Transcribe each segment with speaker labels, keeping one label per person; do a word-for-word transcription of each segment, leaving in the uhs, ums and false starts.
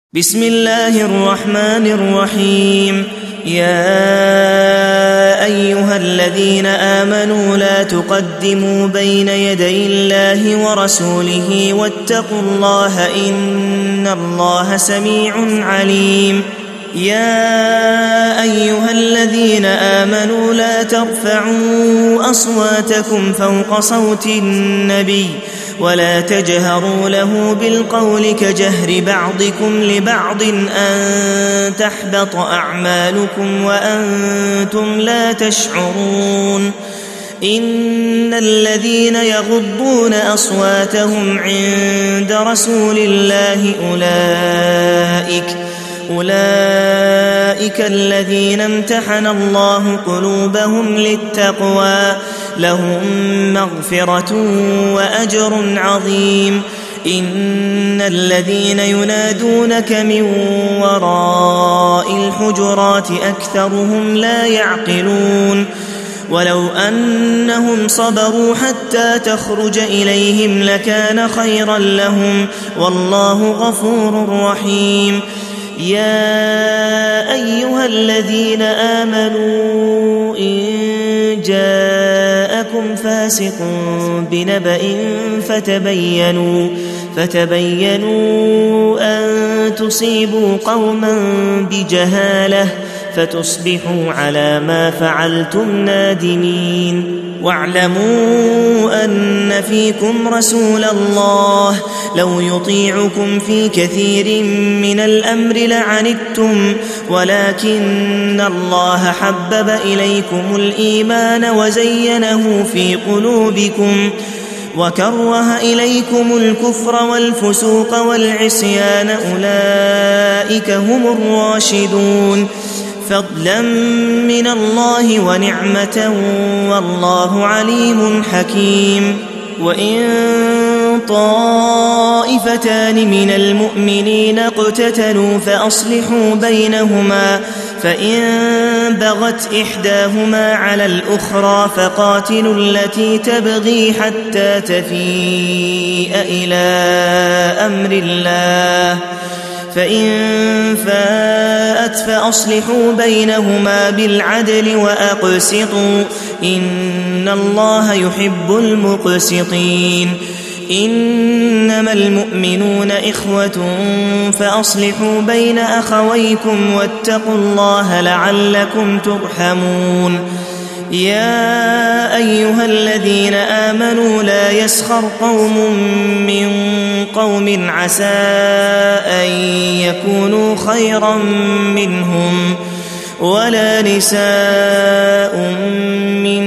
Speaker 1: بسم الله الرحمن الرحيم. يا أيها الذين آمنوا لا تقدموا بين يدي الله ورسوله واتقوا الله إن الله سميع عليم. يا أيها الذين آمنوا لا ترفعوا أصواتكم فوق صوت النبي ولا تجهروا له بالقول كجهر بعضكم لبعض أن تحبط أعمالكم وأنتم لا تشعرون. إن الذين يغضون أصواتهم عند رسول الله أولئك أولئك الذين امتحن الله قلوبهم للتقوى لهم مغفرة وأجر عظيم. إن الذين ينادونك من وراء الحجرات أكثرهم لا يعقلون. ولو أنهم صبروا حتى تخرج إليهم لكان خيرا لهم والله غفور رحيم. يا أيها الذين آمنوا إن جاءكم فاسق بنبأ فتبينوا فتبينوا أن تصيبوا قوما بجهالة فتصبحوا على ما فعلتم نادمين. واعلموا أن فيكم رسول الله لو يطيعكم في كثير من الأمر لعنتم ولكن الله حبب إليكم الإيمان وزينه في قلوبكم وكره إليكم الكفر والفسوق والعصيان أولئك هم الراشدون فضلا من الله ونعمة والله عليم حكيم. وإن طائفتان من المؤمنين اقتتلوا فأصلحوا بينهما فإن بغت إحداهما على الأخرى فقاتلوا التي تبغي حتى تفيء إلى أمر الله فإن فاءت فأصلحوا بينهما بالعدل وأقسطوا إن الله يحب المقسطين. إنما المؤمنون إخوة فأصلحوا بين أخويكم واتقوا الله لعلكم ترحمون. يا أيها الذين آمنوا لا يسخر قوم من قوم عسى أن يكونوا خيرا منهم ولا نساء من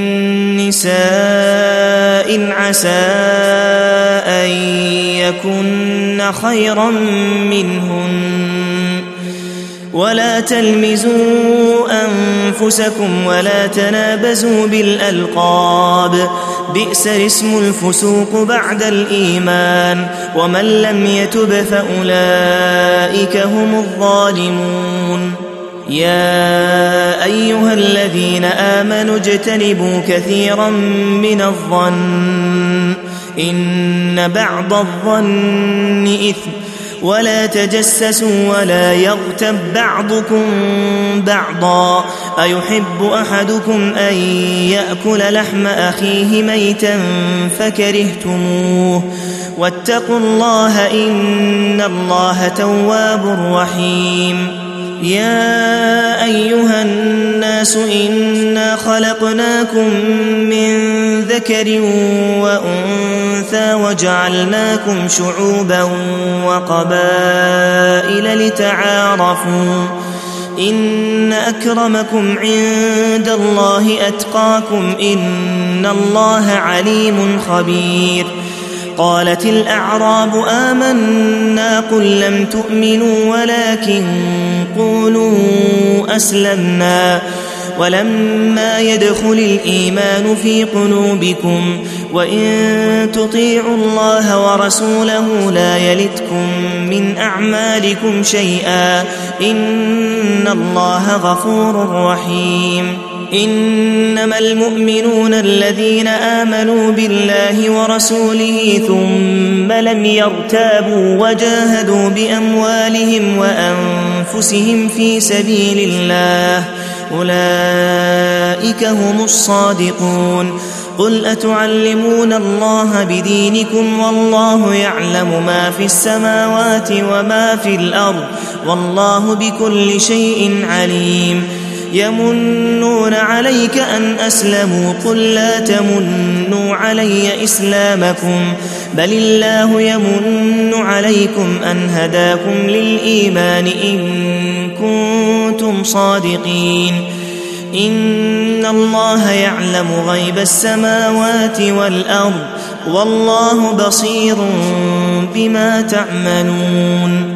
Speaker 1: نساء عسى أن يكن خيرا منهن ولا تلمزوا أنفسكم ولا تنابزوا بالألقاب بئس الاسم الفسوق بعد الإيمان ومن لم يتب فأولئك هم الظالمون. يا أيها الذين آمنوا اجتنبوا كثيرا من الظن إن بعض الظن إثم ولا تجسسوا ولا يغتب بعضكم بعضا أيحب أحدكم أن يأكل لحم أخيه ميتا فكرهتموه واتقوا الله إن الله تواب رحيم. يا أيها الناس إنا خلقناكم من ذكر وأنثى وجعلناكم شعوبا وقبائل لتعارفوا إن أكرمكم عند الله أتقاكم إن الله عليم خبير. قالت الأعراب آمنا قل لم تؤمنوا ولكن قولوا أسلمنا ولما يدخل الإيمان في قلوبكم وإن تطيعوا الله ورسوله لا يلتكم من أعمالكم شيئا إن الله غفور رحيم. إنما المؤمنون الذين آمنوا بالله ورسوله ثم لم يرتابوا وجاهدوا بأموالهم وأنفسهم في سبيل الله أولئك هم الصادقون قل أتعلمون الله بدينكم والله يعلم ما في السماوات وما في الأرض والله بكل شيء عليم يمنون عليك أن أسلموا قل لا تمنوا علي إسلامكم بل الله يمن عليكم أن هداكم للإيمان إن كنتم صادقين إن الله يعلم غيب السماوات والأرض والله بصير بما تعملون